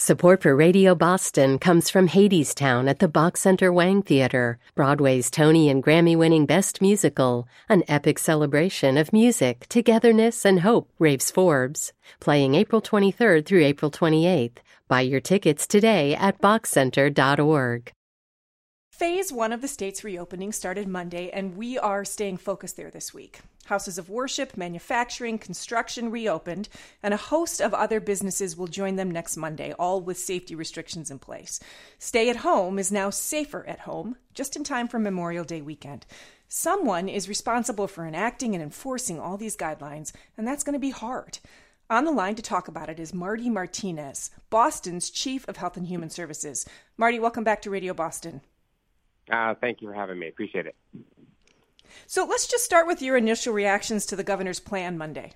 Support for Radio Boston comes from Hadestown at the Bach Center Wang Theater, Broadway's Tony and Grammy-winning Best Musical, an epic celebration of music, togetherness, and hope, raves Forbes. Playing April 23rd through April 28th. Buy your tickets today at bachcenter.org. Phase 1 of the state's reopening started Monday, and we are staying focused there this week. Houses of worship, manufacturing, construction reopened, and a host of other businesses will join them next Monday, all with safety restrictions in place. Stay at home is now safer at home, just in time for Memorial Day weekend. Someone is responsible for enacting and enforcing all these guidelines, and that's going to be hard. On the line to talk about it is Marty Martinez, Boston's Chief of Health and Human Services. Marty, welcome back to Radio Boston. Thank you for having me. Appreciate it. So let's just start with your initial reactions to the governor's plan Monday.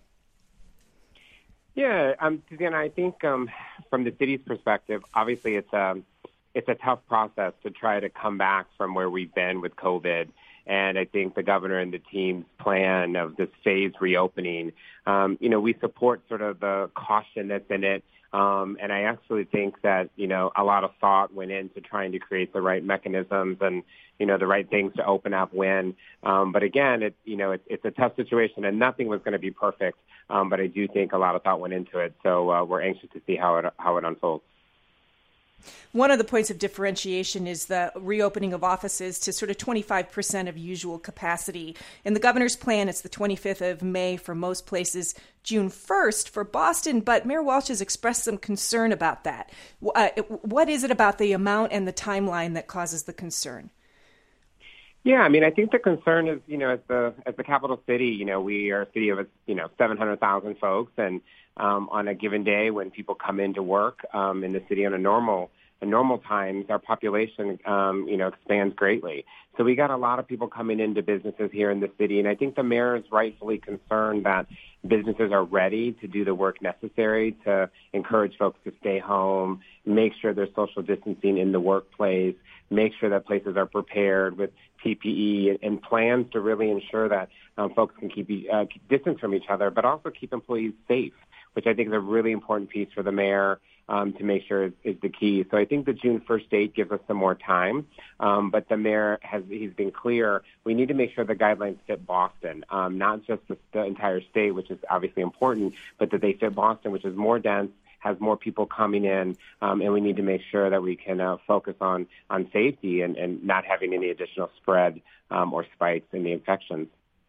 Yeah, Susanna, I think from the city's perspective, obviously it's a tough process to try to come back from where we've been with COVID. And I think the governor and the team's plan of this phased reopening, we support sort of the caution that's in it. And I actually think that, a lot of thought went into trying to create the right mechanisms and, the right things to open up when. But again, it's a tough situation and nothing was going to be perfect. But I do think a lot of thought went into it. So we're anxious to see how it unfolds. One of the points of differentiation is the reopening of offices to sort of 25% of usual capacity. In the governor's plan, it's the 25th of May for most places, June 1st for Boston, but Mayor Walsh has expressed some concern about that. What is it about the amount and the timeline that causes the concern? Yeah, I think the concern is, as the capital city, we are a city of 700,000 folks, and on a given day when people come into work in the city on a normal times, our population, expands greatly. So we got a lot of people coming into businesses here in the city, and I think the mayor is rightfully concerned that businesses are ready to do the work necessary to encourage folks to stay home, make sure there's social distancing in the workplace, make sure that places are prepared with PPE and plans to really ensure that folks can keep distance from each other, but also keep employees safe, which I think is a really important piece for the mayor to make sure is the key. So I think the June 1st date gives us some more time, but the mayor he's been clear, we need to make sure the guidelines fit Boston, not just the entire state, which is obviously important, but that they fit Boston, which is more dense, has more people coming in, and we need to make sure that we can focus on safety and not having any additional spread or spikes in the infections.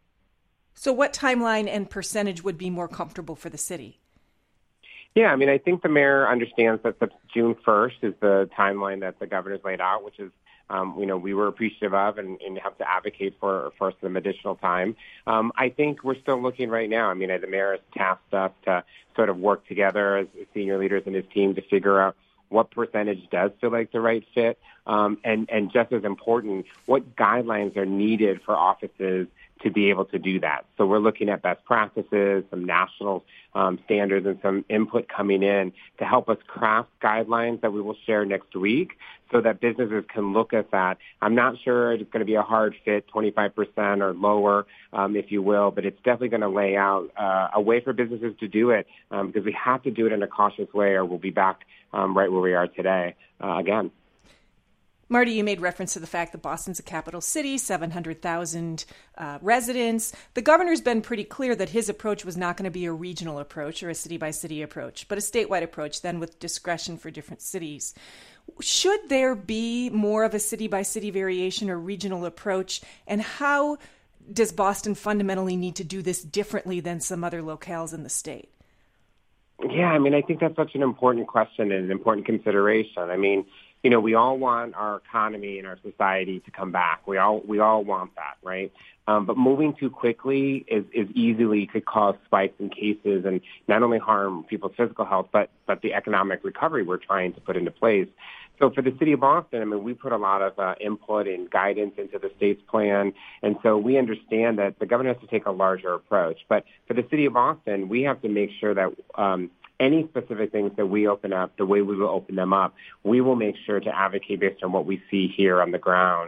So what timeline and percentage would be more comfortable for the city? Yeah, I think the mayor understands that the June 1st is the timeline that the governor's laid out, which is, we were appreciative of and have to advocate for some additional time. I think we're still looking right now. The mayor has tasked us to sort of work together as senior leaders in his team to figure out what percentage does feel like the right fit, and just as important, what guidelines are needed for offices to be able to do that. So we're looking at best practices, some national standards, and some input coming in to help us craft guidelines that we will share next week so that businesses can look at that. I'm not sure it's going to be a hard fit, 25% or lower, if you will, but it's definitely going to lay out a way for businesses to do it because we have to do it in a cautious way or we'll be back right where we are today again. Marty, you made reference to the fact that Boston's a capital city, 700,000 residents. The governor's been pretty clear that his approach was not going to be a regional approach or a city-by-city approach, but a statewide approach, then with discretion for different cities. Should there be more of a city-by-city variation or regional approach, and how does Boston fundamentally need to do this differently than some other locales in the state? Yeah, I think that's such an important question and an important consideration. We all want our economy and our society to come back. We all want that, right? But moving too quickly is easily could cause spikes in cases and not only harm people's physical health, but the economic recovery we're trying to put into place. So for the city of Boston, we put a lot of input and guidance into the state's plan. And so we understand that the governor has to take a larger approach. But for the city of Boston, we have to make sure that any specific things that we open up, the way we will open them up, we will make sure to advocate based on what we see here on the ground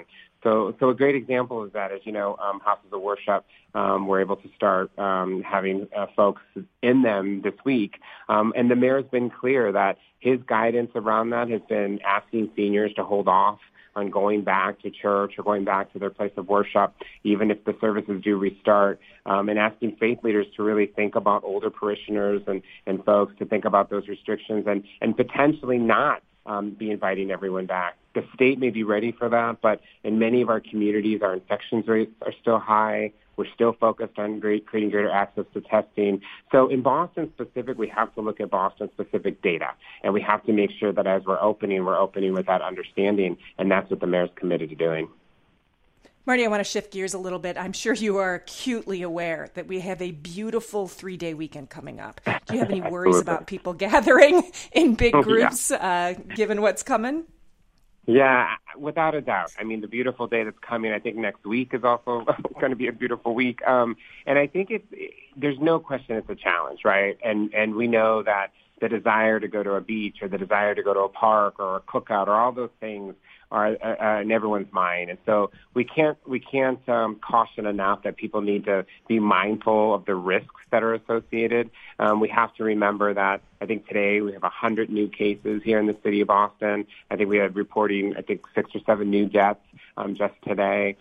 So a great example of that is, houses of worship. We're able to start having folks in them this week. And the mayor's been clear that his guidance around that has been asking seniors to hold off on going back to church or going back to their place of worship, even if the services do restart, and asking faith leaders to really think about older parishioners and folks to think about those restrictions and potentially not be inviting everyone back. The state may be ready for that, but in many of our communities, our infections rates are still high. We're still focused on creating greater access to testing. So in Boston specific, we have to look at Boston-specific data, and we have to make sure that as we're opening with that understanding, and that's what the mayor's committed to doing. Marty, I want to shift gears a little bit. I'm sure you are acutely aware that we have a beautiful 3-day weekend coming up. Do you have any worries about people gathering in big groups, given what's coming? Yeah, without a doubt. I mean, the beautiful day that's coming, I think next week is also going to be a beautiful week. And I think there's no question it's a challenge, right? And we know that the desire to go to a beach or the desire to go to a park or a cookout or all those things are in everyone's mind. And so we can't caution enough that people need to be mindful of the risks that are associated. We have to remember that I think today we have 100 new cases here in the city of Boston. I think we had reporting, 6 or 7 new deaths just today.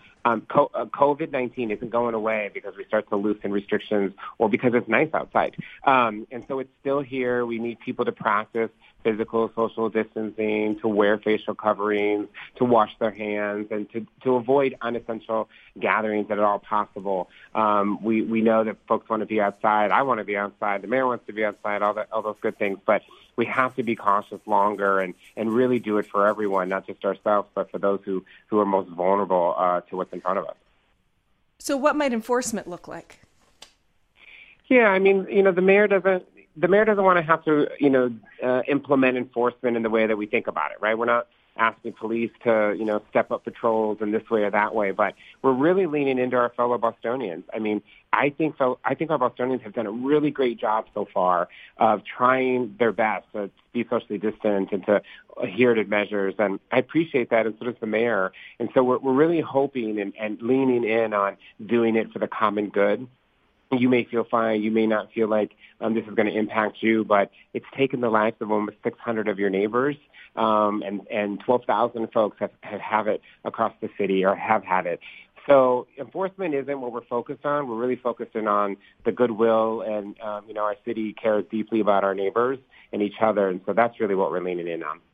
COVID-19 isn't going away because we start to loosen restrictions or because it's nice outside. And so it's still here. We need people to practice physical social distancing, to wear facial coverings, to wash their hands, and to avoid unessential gatherings at all possible. We know that folks want to be outside. I want to be outside. The mayor wants to be outside, all those good things. But we have to be cautious longer and really do it for everyone, not just ourselves, but for those who are most vulnerable to what's in front of us. So what might enforcement look like? Yeah, I mean, the mayor doesn't want to have to, implement enforcement in the way that we think about it, right? We're not asking police to, step up patrols in this way or that way, but we're really leaning into our fellow Bostonians. I mean, I think our Bostonians have done a really great job so far of trying their best to be socially distant and to adhere to measures, and I appreciate that, and so does the mayor. And so we're really hoping and leaning in on doing it for the common good. You may feel fine. You may not feel like this is going to impact you, but it's taken the lives of almost 600 of your neighbors, and 12,000 folks have it across the city or have had it. So enforcement isn't what we're focused on. We're really focusing on the goodwill, and our city cares deeply about our neighbors and each other, and so that's really what we're leaning in on.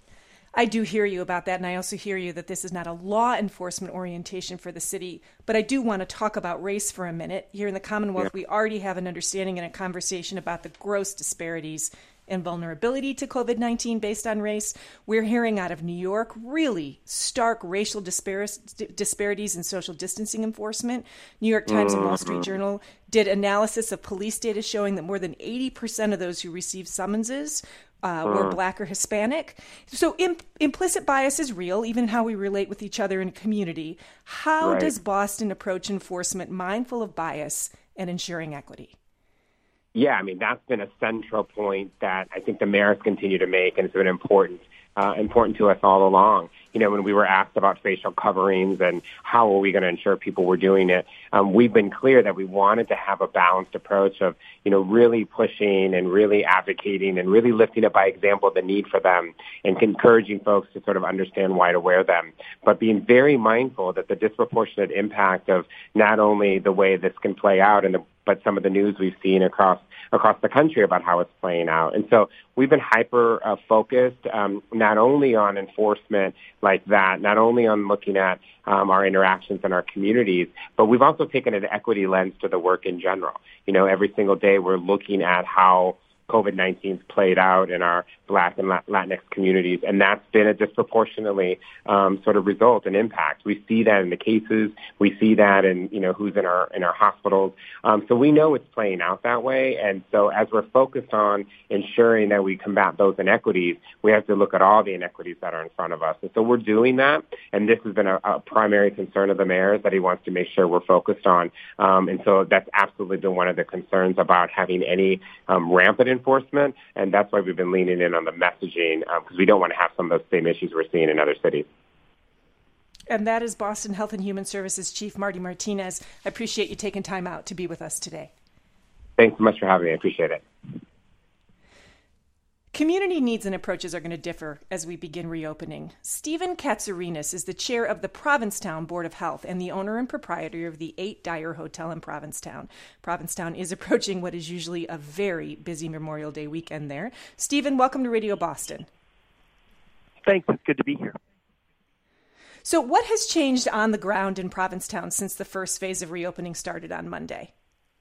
I do hear you about that, and I also hear you that this is not a law enforcement orientation for the city, but I do want to talk about race for a minute. Here in the Commonwealth, We already have an understanding and a conversation about the gross disparities and vulnerability to COVID-19 based on race. We're hearing out of New York really stark racial disparities in social distancing enforcement. New York Times and Wall Street Journal did analysis of police data showing that more than 80% of those who received summonses were Black or Hispanic. So implicit bias is real, even in how we relate with each other in a community. How does Boston approach enforcement mindful of bias and ensuring equity? Yeah, I mean, that's been a central point that I think the mayor has continued to make, and it's been important to us all along. When we were asked about facial coverings and how are we going to ensure people were doing it, we've been clear that we wanted to have a balanced approach of, really pushing and really advocating and really lifting up by example the need for them and encouraging folks to sort of understand why to wear them, but being very mindful that the disproportionate impact of not only the way this can play out but some of the news we've seen across the country about how it's playing out. And so we've been hyper focused, not only on enforcement like that, not only on looking at our interactions in our communities, but we've also taken an equity lens to the work in general. Every single day we're looking at how COVID-19's played out in our Black and Latinx communities, and that's been a disproportionately sort of result and impact. We see that in the cases. We see that in who's in our hospitals. So we know it's playing out that way, and so as we're focused on ensuring that we combat those inequities, we have to look at all the inequities that are in front of us. And so we're doing that, and this has been a primary concern of the mayor that he wants to make sure we're focused on. And so that's absolutely been one of the concerns about having any rampant enforcement, and that's why we've been leaning in on the messaging, because we don't want to have some of those same issues we're seeing in other cities. and that is Boston Health and Human Services Chief Marty Martinez. I appreciate you taking time out to be with us today. Thanks so much for having me. I appreciate it. Community needs and approaches are going to differ as we begin reopening. Stephen Katsourenas is the chair of the Provincetown Board of Health and the owner and proprietor of the 8 Dyer Hotel in Provincetown. Provincetown is approaching what is usually a very busy Memorial Day weekend there. Stephen, welcome to Radio Boston. Thanks. It's good to be here. So what has changed on the ground in Provincetown since the first phase of reopening started on Monday?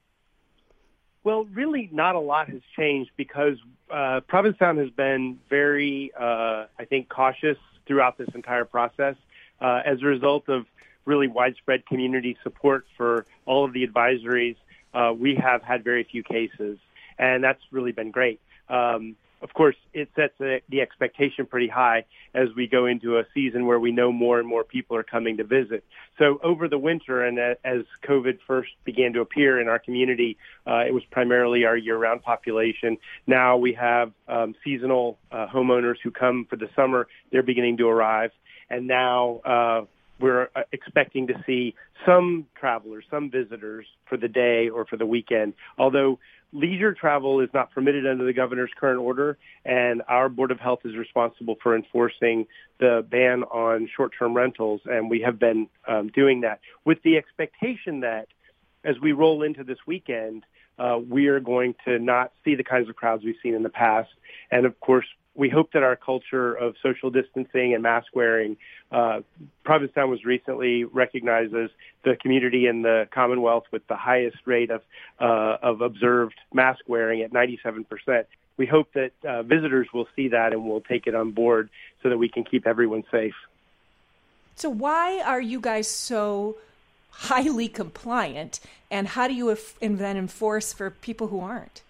Well, really not a lot has changed because Provincetown has been very, I think, cautious throughout this entire process as a result of really widespread community support for all of the advisories. We have had very few cases, and that's really been great. Of course, it sets the expectation pretty high as we go into a season where we know more and more people are coming to visit. So over the winter and as COVID first began to appear in our community, it was primarily our year-round population. Now we have seasonal homeowners who come for the summer. They're beginning to arrive. And now we're expecting to see some travelers, some visitors for the day or for the weekend, although leisure travel is not permitted under the governor's current order, and our Board of Health is responsible for enforcing the ban on short-term rentals, and we have been doing that with the expectation that as we roll into this weekend, we are going to not see the kinds of crowds we've seen in the past. And, of course, we hope that our culture of social distancing and mask wearing, Provincetown was recently recognized as the community in the Commonwealth with the highest rate of observed mask wearing at 97%. We hope that visitors will see that and will take it on board so that we can keep everyone safe. So why are you guys so highly compliant, and how do you then enforce for people who aren't?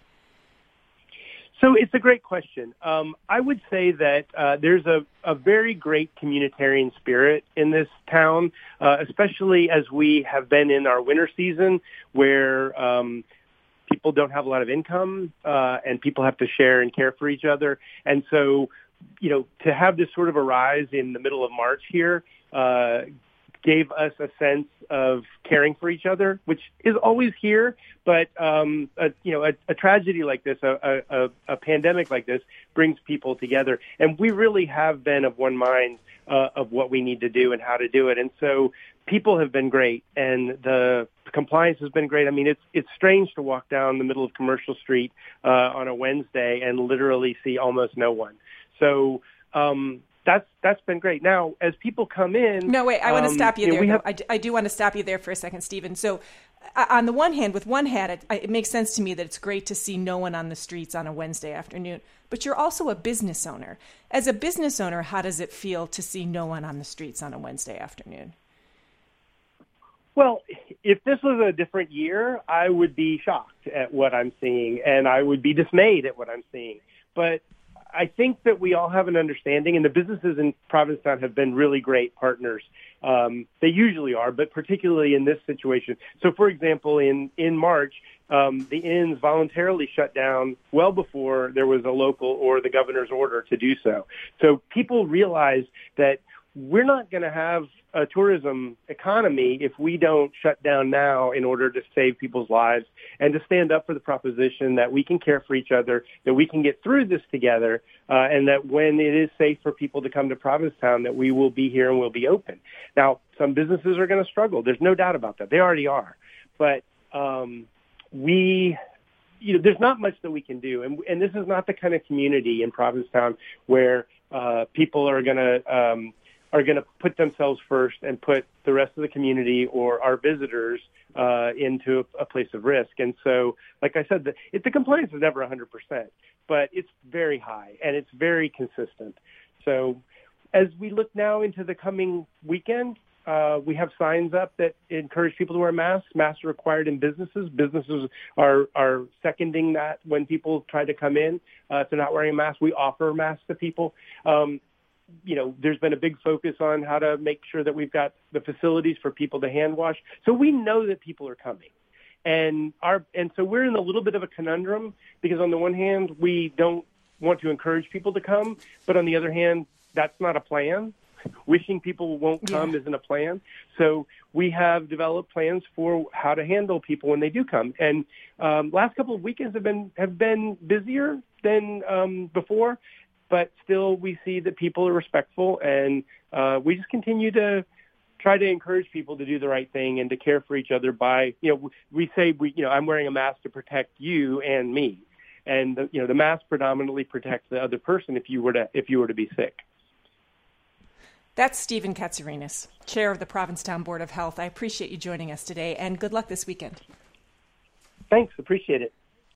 So it's a great question. I would say that there's a very great communitarian spirit in this town, especially as we have been in our winter season where people don't have a lot of income and people have to share and care for each other. And so, to have this sort of a rise in the middle of March here gave us a sense of caring for each other, which is always here. But, a tragedy like this, a pandemic like this brings people together. And we really have been of one mind of what we need to do and how to do it. And so people have been great, and the compliance has been great. I mean, it's strange to walk down the middle of Commercial Street on a Wednesday and literally see almost no one. So, that's been great. Now, as people come in... No, wait, I want to stop you there. I do want to stop you there for a second, Stephen. So on the one hand, with one hat, it makes sense to me that it's great to see no one on the streets on a Wednesday afternoon. But you're also a business owner. As a business owner, how does it feel to see no one on the streets on a Wednesday afternoon? Well, if this was a different year, I would be shocked at what I'm seeing, and I would be dismayed at what I'm seeing. But I think that we all have an understanding, and the businesses in Provincetown have been really great partners. They usually are, but particularly in this situation. So, for example, in March, the inns voluntarily shut down well before there was a local or the governor's order to do so. So people realize that we're not going to have a tourism economy if we don't shut down now in order to save people's lives and to stand up for the proposition that we can care for each other, that we can get through this together, and that when it is safe for people to come to Provincetown, that we will be here and we'll be open. Now, some businesses are going to struggle. There's no doubt about that. They already are. But there's not much that we can do. And this is not the kind of community in Provincetown where people are going to put themselves first and put the rest of the community or our visitors into a place of risk. And so, like I said, the compliance is never 100%, but it's very high and it's very consistent. So as we look now into the coming weekend, we have signs up that encourage people to wear masks. Masks are required in businesses. Businesses are seconding that when people try to come in. If they're not wearing a mask, we offer masks to people. There's been a big focus on how to make sure that we've got the facilities for people to hand wash. So we know that people are coming. And so we're in a little bit of a conundrum because on the one hand, we don't want to encourage people to come, but on the other hand, that's not a plan. wishing people won't come isn't a plan. So we have developed plans for how to handle people when they do come. And last couple of weekends have been busier than before, but still we see that people are respectful, and we just continue to try to encourage people to do the right thing and to care for each other by, we say, I'm wearing a mask to protect you and me. And the mask predominantly protects the other person if you were to be sick. That's Stephen Katsarinas, Chair of the Provincetown Board of Health. I appreciate you joining us today, and good luck this weekend. Thanks. Appreciate it.